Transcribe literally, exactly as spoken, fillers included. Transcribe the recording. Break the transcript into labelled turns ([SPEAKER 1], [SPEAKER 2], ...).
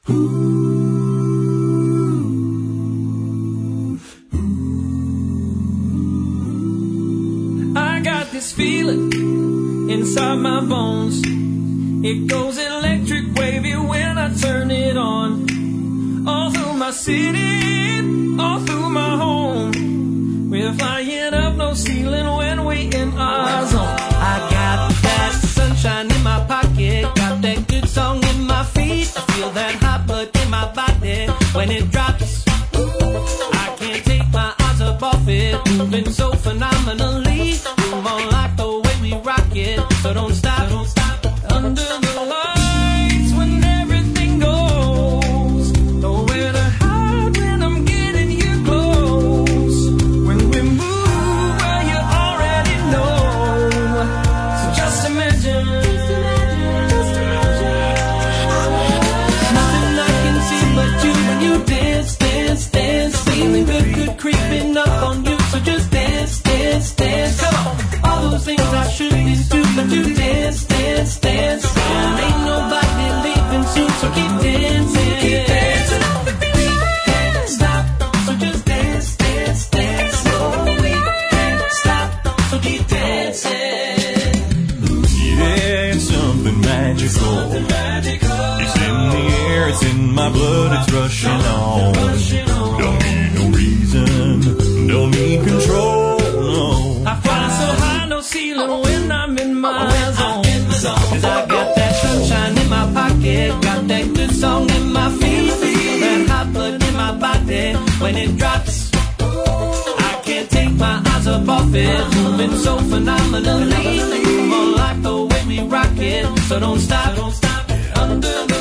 [SPEAKER 1] I got this feeling inside my bones. It goes electric wavy when I turn it on. All through my city, all through my home. We're flying up no ceiling when we in our zone. I got that sunshine in my pocket, got that good song in my feet. I feel that hot blood in my body when it drops. I can't take my eyes up off it, moving so phenomenally. More like the way we rock it, so don't stop, don't stop. Under the lights when everything goes, nowhere to hide when I'm getting you close. When we move, well you already know. So just imagine, just imagine, just imagine. Nothing I can see but you when you dance, dance, dance. Feeling good, good creeping up on you. So just dance, dance, dance. Come on, all those things I shouldn't do, but you dance, dance, dance. And ain't nobody leaving soon, so keep dancing. Keep dancing on the beat. Can't stop, so just dance, dance, dance. Slowly, can't stop, so keep dancing.
[SPEAKER 2] Yeah, it's something magical.
[SPEAKER 1] Something magical.
[SPEAKER 2] It's in the air, it's in my blood, it's rushing on.
[SPEAKER 1] Rushing on.
[SPEAKER 2] Don't need no reason, don't need control, no.
[SPEAKER 1] I fly so high, no ceiling when I'm in my zone. Cause I got that sunshine in my pocket, got that good song in my feet. Feel that hot blood in my body when it drops. I can't take my eyes up off it, moving so phenomenally. More like the way we rock it, so don't stop, don't stop. Under the